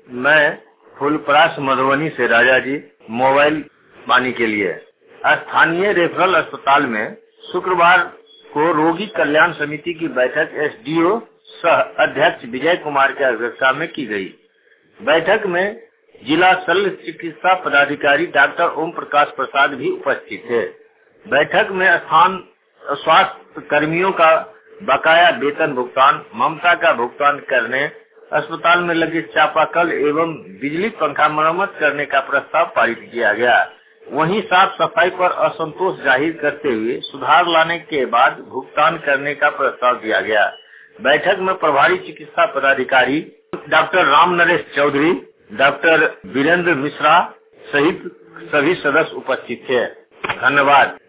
मैं फूलपरास मधुबनी से राजा जी मोबाइल पानी के लिए स्थानीय रेफरल अस्पताल में शुक्रवार को रोगी कल्याण समिति की बैठक एसडीओ सह अध्यक्ष विजय कुमार की अध्यक्षता में की गई। बैठक में जिला शल्य चिकित्सा पदाधिकारी डॉक्टर ओम प्रकाश प्रसाद भी उपस्थित थे। बैठक में स्वास्थ्य कर्मियों का बकाया वेतन भुगतान, ममता का भुगतान करने, अस्पताल में लगे चापाकल एवं बिजली पंखा मरम्मत करने का प्रस्ताव पारित किया गया। वहीं साफ सफाई पर असंतोष जाहिर करते हुए सुधार लाने के बाद भुगतान करने का प्रस्ताव दिया गया। बैठक में प्रभारी चिकित्सा पदाधिकारी डॉक्टर राम नरेश चौधरी, डॉक्टर वीरेंद्र मिश्रा सहित सभी सदस्य उपस्थित थे। धन्यवाद।